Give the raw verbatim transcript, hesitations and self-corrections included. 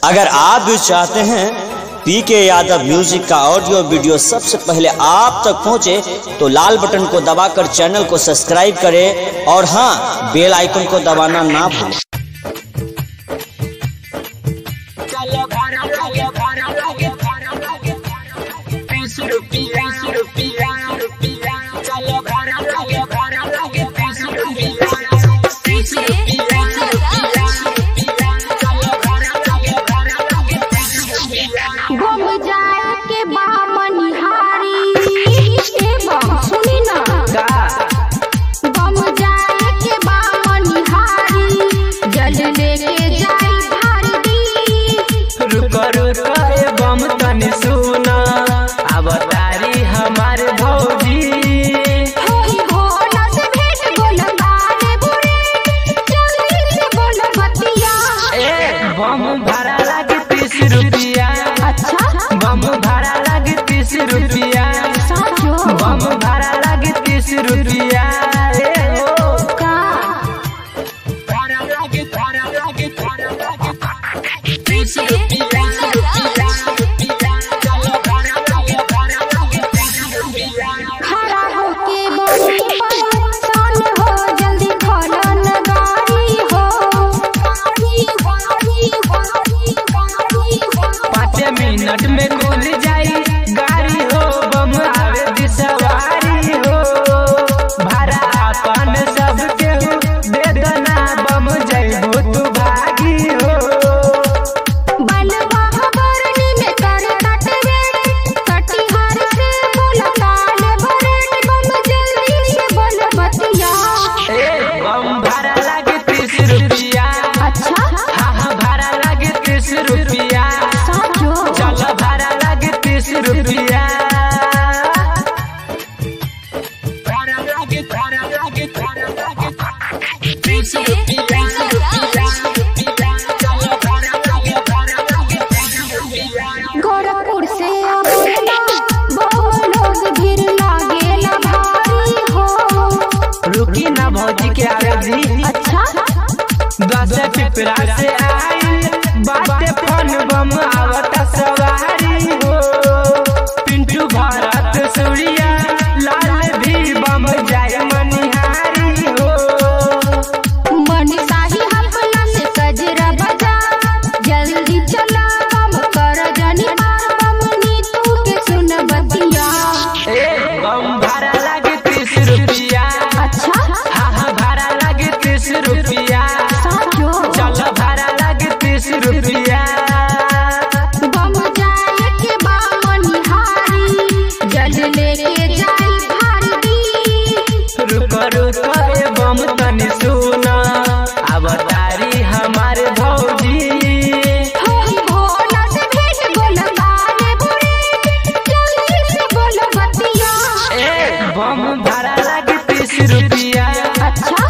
अगर आप भी चाहते हैं पीके यादव म्यूजिक का ऑडियो वीडियो सबसे पहले आप तक पहुंचे तो लाल बटन को दबाकर चैनल को सब्सक्राइब करें और हाँ, बेल आइकन को दबाना ना भूलें। बम भाड़ा लगे तीस रुपया। अच्छा, बम भाड़ा लगे तीस रुपया। बम भाड़ा लगे तीस रुपया। भाड़ा लगे भाड़ा लगे भाड़ा लगे तीस रुपया। खड़ा होके बोली परेशान हो, जल्दी खोलो न गाड़ी हो। पाँच मिनट में खुल जाई गाड़ी हो, बम आवे दी सवारी हो। भाड़ा अपन सबके दे देना, बम जइबो तू भागी हो। बनवा बरनी में कर कटवे, कटिहार से बोला काले भरे, बम जल्दी से बोल बतिया। ए बम भाड़ा लगे तीस रुपया। अच्छा, हाँ हाँ भाड़ा लगे तीस रुपया। चलो भाड़ा लगे तीस रुपया। भाड़ा लगे भाड़ा लगे भाड़ा लगे तीस रुपया। चलो भाड़ा लगे भाड़ा लगे तीस रुपया। गोरखपुर से अबोला बहुत लोग भीड़ लागेला भारी हो। रुकी ना भौजी के आगे जी। अच्छा, दस पिपरा से आई बाटे फोन, बम आवता सवारी हो। पिंटू भारत सूर्या लाल भी बम जाए मनिहारी हो। मनीषाही हपला से कजरा बजा, जल्दी चला बम कर जनी मार, बम नीतू के सुन बतिया। ए बम भाड़ा लगे तीस रुपया। अच्छा, हाँ हाँ भाड़ा लगे तीस रुपया। चलो भाड़ा लगे तीस रुपया। बम जाए के बा मनिहारी, जल लेके जाई भारती। रुको रुको ए बम तनी सुना, अब तारी हमारे भौजी। होई भोला से भेंट बोल काले बुरे, जल्दी से बोल बतिया। ए बम भाड़ा लगे तीस रुपया। अच्छा,